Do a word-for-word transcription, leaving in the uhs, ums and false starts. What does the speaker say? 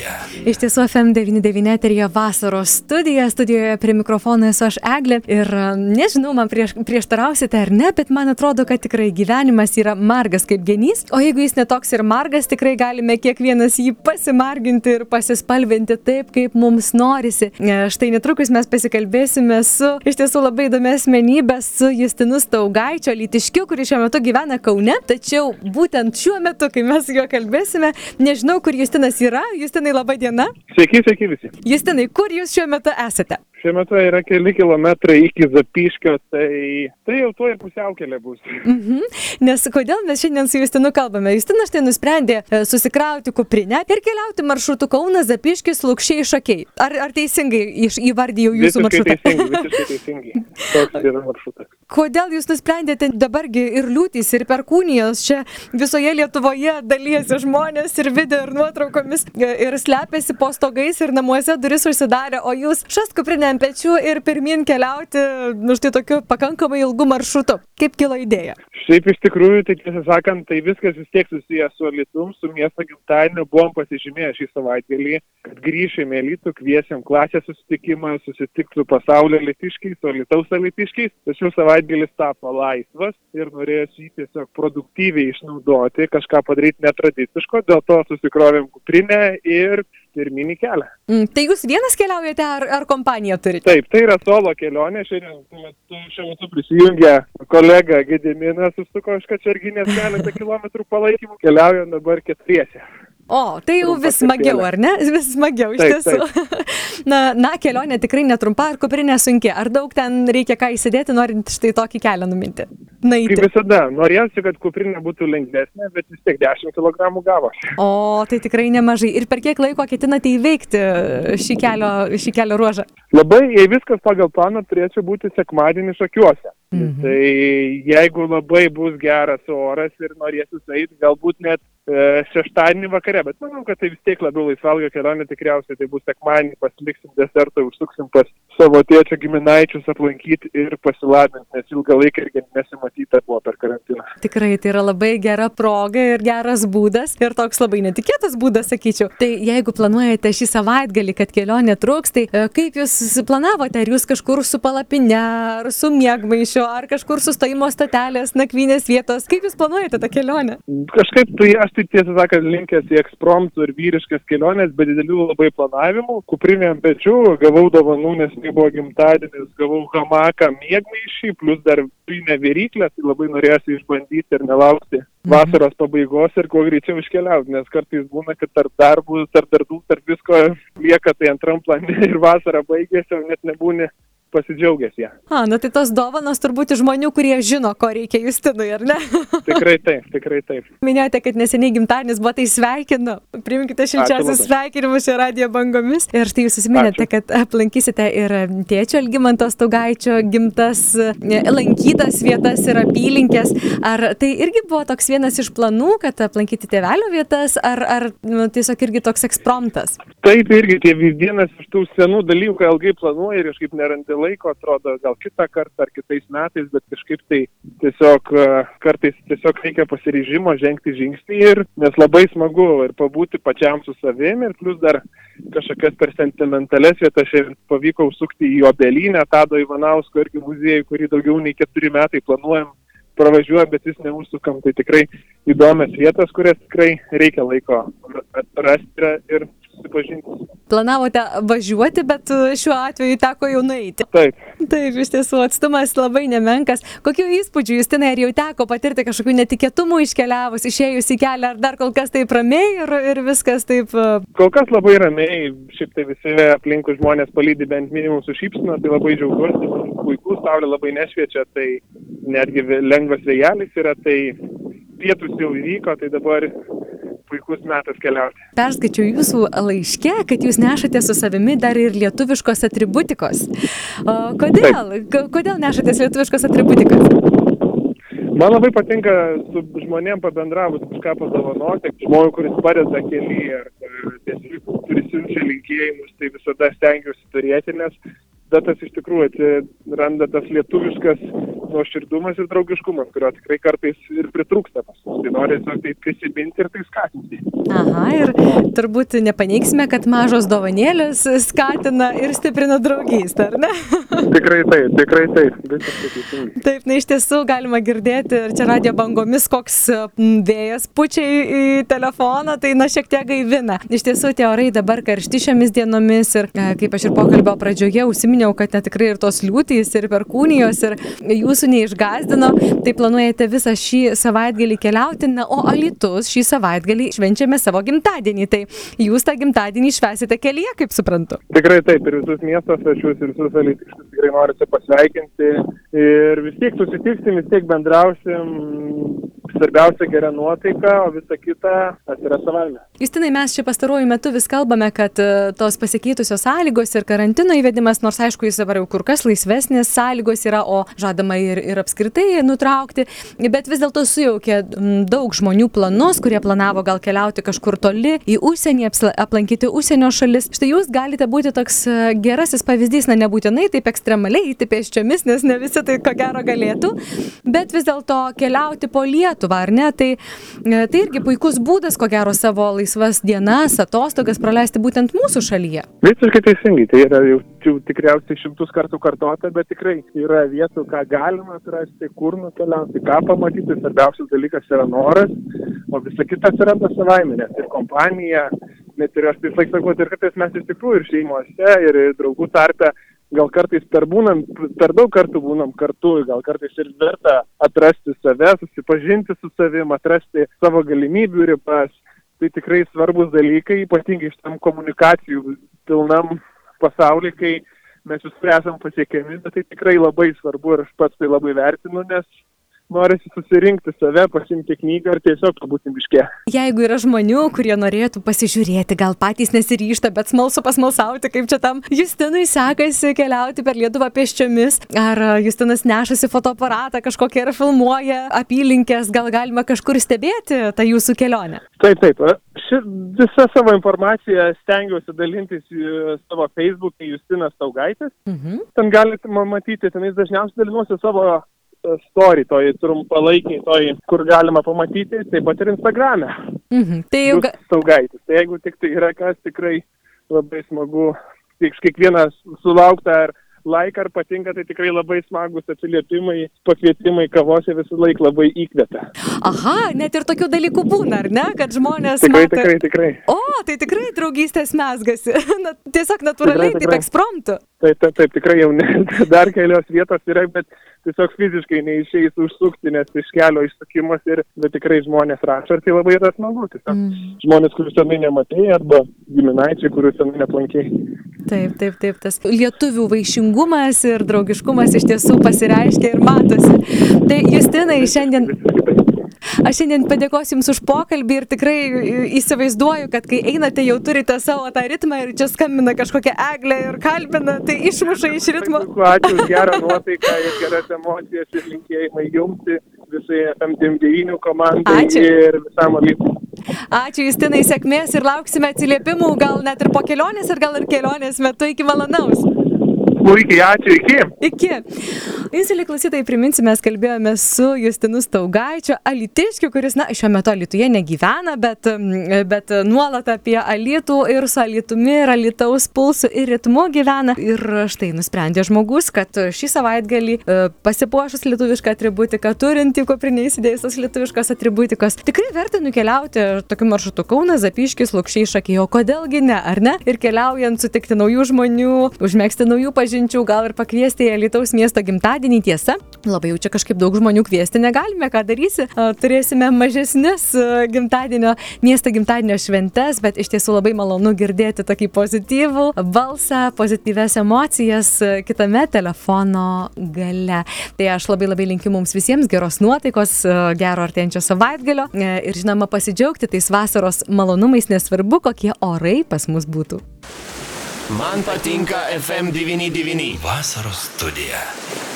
studija. Iš tiesų F M devyni devyni eteryje vasaros studija. Studijoje prie mikrofono esu aš Eglė. Ir nežinau, man prieš, prieštarausite ar ne, bet man atrodo, kad tikrai gyvenimas yra margas kaip genys. O jeigu jis netoks ir margas, tikrai galime kiekvienas jį pasimarginti ir pasispalvinti taip, kaip mums norisi. Štai netrukus mes pasikalbėsime su iš tiesų labai įdomia asmenybė, su Justinu Staugaičiu, alytiškiu, kuris šiuo metu gyvena Kaune. Tačiau būtent šiuo metu, kai mes su juo kalbėsime, nežinau, kur Justinas yra. Justinai, laba diena. Sveiki, sveiki visi. Justinai, kur jūs šiuo metu esate? Šiuo metu yra keli kilometrai iki Zapyškio, tai, tai jau tuo ir pusiaukelė bus. Mhm. Nes kodėl mes šiandien su Justinu kalbame? Justinas štai nusprendė susikrauti kuprinę ir keliauti maršrutu Kaunas, Zapyškis, Lukšiai, Šakiai. Ar, ar teisingai iš, įvardijau jūsų maršrutą? Visiškai teisingai, visiškai teisingai. Toks yra maršrutas. Kodėl jūs nusprendėte dabargi ir liūtys, ir perkūnijos čia visoje Lietuvoje dalyjasi žmonės ir video, ir nuotraukomis, ir slepiasi po stogais, ir namuose duris užsidarė, o jūs šast kuprinę ant pečių ir pirmyn keliauti, nu štai tokiu pakankamai ilgu maršrutu. Kaip kilo idėja? Šiaip iš tikrųjų, tai tiesą sakant, tai viskas vis tiek susijęs su Alytum, su miesto gimtadieniu. Buvom pasižymėję šį savaitgalį, kad grįšime į Alytų, kviesim klasės susitikimą, susitikti su pasaulio alytiškiais, su Alytaus alytiškiais. Tačiau savaitgalis tapo laisvas ir norėjosi jį tiesiog produktyviai išnaudoti, kažką padaryti netradiciško, dėl to susikrovėm kuprinę ir pirminį kelią. Mm, tai jūs vienas keliaujate ar, ar kompaniją turite? Taip, tai yra solo kelionė. Šiandien šiuo metu prisijungia kolega Gediminas, susuko iš Kačerginės keletą kilometrų palaikymų. Keliaujam dabar keturiese. O, tai jau vis smagiau, ar ne? Vis smagiau, iš taip, tiesų. Taip. Na, na, kelionė tikrai netrumpa, ar kuprinė sunki? Ar daug ten reikia ką įsidėti, norint štai tokį kelią numinti? Naiti. Kaip visada, norėjusi, kad kuprinė būtų lengvesnė, bet vis tiek dešimt kilogramų gavosi. O, tai tikrai nemažai. Ir per kiek laiko ketinate įveikti šį kelio, šį kelio ruožą? Labai, jei viskas pagal planą, turėčiau būti sekmadienį Šakiuose. Mhm. Tai jeigu labai bus geras oras ir norėsiu eiti, galbūt net e, šeštadienį vakare, bet manau, kad tai vis tiek labiau laisvalgio kelionė, tikriausiai tai bus sekmadienį, pasiliksim desertą, užsuksim pas savo tėčio giminaičius aplankyti ir pasilabinti, nes ilgą laiką irgi nesimatyta buvo per karantiną. Tikrai, tai yra labai gera proga ir geras būdas ir toks labai netikėtas būdas, sakyčiau. Tai jeigu planuojate šį savaitgalį, kad kelionė truks, tai kaip jūs susiplanavote? Ar jūs kažkur su palapine, ar su miegmaišiu, ar kažkur sustojimo stotelės, nakvynės vietos? Kaip jūs planuojate tą kelionę? Kažkaip tai aš tai tiesą sakant linkęs į ekspromtų ir vyriškas kelionės, be didelių labai planavimų. Kuprinė ant pečių, gavau dovanų, nes tai buvo gimtadienis, gavau hamaką, miegmaišį, plus dar dujinę viryklę, tai labai norėsiu išbandyti ir nelaukti vasaros pabaigos ir kuo greičiau iškeliauti, nes kartais būna, kad tarp darbų, tarp darbų, tarp visko lieka tai antram plane ir vasara baigėsi, o net nebūni pasidžiaugęs ją. A, na tai tos dovanos turbūt žmonių, kurie žino, ko reikia Justinui, ar ne? Tikrai taip, tikrai taip. Minėjote, kad neseniai gimtadienis buvo, tai sveikinu. Priminkite šilčiausius sveikinimus čia radijo bangomis. Ir štai jūs susiminėte, kad aplankysite ir tėčio Algimanto Staugaičio gimtas, lankytas vietas ir apylinkės. Ar tai irgi buvo toks vienas iš planų, kad aplankyti tėvelio vietas, ar, ar nu, tiesiog irgi toks ekspromtas? Taip, irgi tai vienas iš tų senų dalykų, ką ilgai planuoju ir kažkaip nerandi laiko, atrodo, gal kitą kartą ar kitais metais, bet kažkaip tai tiesiog kartais tiesiog reikia pasiryžimo žengti žingsnį ir nes labai smagu ir pabūti pačiam su savimi ir plus dar kažkokias per sentimentales vietas šiandien pavyko užsukti į Obelynę, Tado Ivanausko irgi muziejų, kurį daugiau nei keturi metai planuojam, pravažiuojam, bet vis neužsukam, tai tikrai įdomias vietas, kurias tikrai reikia laiko rasti ir susipažinti. Planavote važiuoti, bet šiuo atveju teko jau nueiti. Taip. Taip, iš tiesų atstumas labai nemenkas. Kokių įspūdžių, Justinai, ar jau teko patirti kažkokių netikėtumų iškeliavus, išėjus į kelią, ar dar kol kas taip ramiai ir, ir viskas taip? Kol kas labai ramiai, šiaip tai visi aplinkui žmonės palydi bent minimum su šypsena, tai labai džiaugiuosi, puikus, saulė labai nešviečia, tai netgi lengvas vėjelis yra, tai pietus jau įvyko, tai dabar puikus metas keliauti. Perskaičiau jūsų laiške, kad jūs nešate su savimi dar ir lietuviškos atributikos. O, kodėl? K- kodėl nešatės lietuviškos atributikos? Man labai patinka su žmonėm pabendravus kažką padovanoti, žmogų, kuris padeda kelyje ar tiesiog prisiunčia linkėjimus, tai visada stengiuosi turėti, nes bet tas iš tikrųjų atsiranda tas lietuviškas nuoširdumas ir draugiškumas, kurio tikrai kartais ir pritrūksta pas mus. Tai noriu tiesiog tai prisiminti ir tai skatinti. Aha, ir turbūt nepaneigsime, kad mažos dovanėlės skatina ir stiprina draugystę, ar ne? Tikrai taip, tikrai taip. Taip, na iš tiesų galima girdėti ir čia radijo bangomis koks vėjas pučia į telefoną, tai na šiek tiek gaivina. Iš tiesų tie orai dabar karšti šiomis dienomis ir kaip aš ir pokalbio pradžioje užsiminiau, kad net tikrai ir tos liūtys ir perkūnijos ir jūsų neišgąsdino, tai planuojate visą šį savaitgalį keliauti, na o Alytus šį savaitgalį švenčiame savo gimtadienį, tai jūs tą gimtadienį švęsite kelyje, kaip suprantu. Tikrai taip, ir visus miestos svečius, ir visus alytiškius tikrai norite pasveikinti ir vis tiek susitiksim, vis tiek bendrausim, svarbiausia gera nuotaika, o visa kita atsiras savaime. Justinai, mes čia pastaruoju metu vis kalbame, kad tos pasikeitusios sąlygos ir karantino įvedimas, nors aišku, jis dabar jau kur kas laisvesnės sąlygos yra, o žadama ir, ir apskritai nutraukti, bet vis dėlto sujaukė daug žmonių planus, kurie planavo gal keliauti kažkur toli į užsienį, aplankyti užsienio šalis. Štai jūs galite būti toks gerasis pavyzdys, na nebūtinai taip ekstremaliai eiti pėsčiomis, nes ne visi tai ko gero galėtų, bet vis dėlto keliauti po Lietuvą, ar ne? Tai, tai irgi puikus būdas, ko gero, savo laisvas dienas, atostogas praleisti būtent mūsų šalyje. Visiškai teisingai, tai yra jau, jau tikriausiai šimtus kartų kartota, bet tikrai yra vietų, ką galima atrasti, kur nukeliauti, ką pamatyti, svarbiausias dalykas yra noras, o visa kita atsiranda savaime, nes ir kompanija, net ir aš taip laik sakau, ir kartais mes iš tikrųjų ir šeimose, ir draugų tarpe, gal kartais per, būnam, per daug kartų būnam kartu, gal kartais ir verta atrasti save, susipažinti su savim, atrasti savo galimybių ribas. Tai tikrai svarbus dalykai, ypatingai šitam komunikacijų pilnam pasaulyje, kai mes visur esam pasiekiami, bet tai tikrai labai svarbu ir aš pats tai labai vertinu, nes norisi susirinkti save, pasimti knygą ir tiesiog pabūti miške. Jeigu yra žmonių, kurie norėtų pasižiūrėti, gal patys nesiryžta, bet smalsu pasmalsauti, kaip čia tam Justinui sekasi keliauti per Lietuvą pėsčiomis, ar Justinas nešasi fotoaparatą kažkokią ir filmuoja apylinkės, gal galima kažkur stebėti tą jūsų kelionę? Taip, taip. Ši, visą savo informaciją stengiuosi dalintis savo Facebook'e Justinas Staugaitis. Mhm. Ten galite matyti, tenais dažniausiai dalinuosi savo story, toj trumpalaikiai, toj, kur galima pamatyti, taip pat ir Instagrame. Mhm. Tai jau ga... Staugaitis. Tai jeigu tik tai yra kas, tikrai labai smagu, tik kiekvienas sulaukta ar laiką ar patinka, tai tikrai labai smagus atsiliepimai, pakvietimai kavose visą laiką labai įkvepia. Aha, net ir tokių dalykų būna, ar ne, kad žmonės tikrai, mata... Tikrai, tikrai. O, tai tikrai draugystės mezgasi. Na, tiesiog natūraliai, tikrai, tikrai. Taip ekspromtu. Taip, taip, taip, tikrai jau ne, dar kelios vietos yra, bet tiesiog fiziškai neišeis užsukti, nes iš kelio išsukimas ir, bet tikrai žmonės rašo ir tai labai yra smagu. Tiesiog mm. žmonės, kurių senai nematėjai, arba giminaičiai, kurių senai neplankėjai. Taip, taip, taip, tas lietuvių vaišingumas ir draugiškumas iš tiesų pasireiškia ir matosi. Tai Justinai, šiandien... Aš šiandien padėkosiu Jums už pokalbį ir tikrai įsivaizduoju, kad kai einate jau turite savo tą ritmą ir čia skambina kažkokia Eglė ir kalbina, tai išmuša iš ritmo. Ačiū už gerą nuotaiką ir geras emocijas ir linkėjimai Jums, visai F M devyni komandai. Ačiū. Ir visam Alytui. Ačiū Justinai, sėkmės ir lauksime atsiliepimų, gal net ir po kelionės ir gal ir kelionės metu iki malonaus. Puikiai, ačiū, iki. Iki. Insėlį klausytojai, priminsime, mes kalbėjome su Justinu Staugaičiu, alytiškiu, kuris, na, šiuo metu Alytuje negyvena, bet, bet nuolat apie Alytų ir su Alytumi ir Alytaus pulsu ir ritmu gyvena. Ir štai nusprendė žmogus, kad šį savaitgalį pasipuošus lietuvišką atributiką, turintį kuprinėje įsidėjusios lietuviškos atributikos, tikrai verta nukeliauti tokiu maršrutu Kaunas, Zapyškis, Lukšiai, Šakiai, o kodėlgi ne, ar ne? Ir keliaujant sutikti naujų žmonių, užmegzti naujų pažinčių, gal ir pakviesti į Alytaus miesto gimtadienį. Tiesa, labai jau čia kažkaip daug žmonių kviesti negalime, ką darysi. Turėsime mažesnis gimtadienio, miesto gimtadienio šventes, bet iš tiesų labai malonu girdėti tokį pozityvų balsą, pozityvias emocijas kitame telefono gale. Tai aš labai labai linkiu mums visiems geros nuotaikos, gero artėjančio savaitgalio ir žinoma pasidžiaugti tais vasaros malonumais, nesvarbu, kokie orai pas mus būtų. Man patinka F M devyni devyni. Vasaros studija.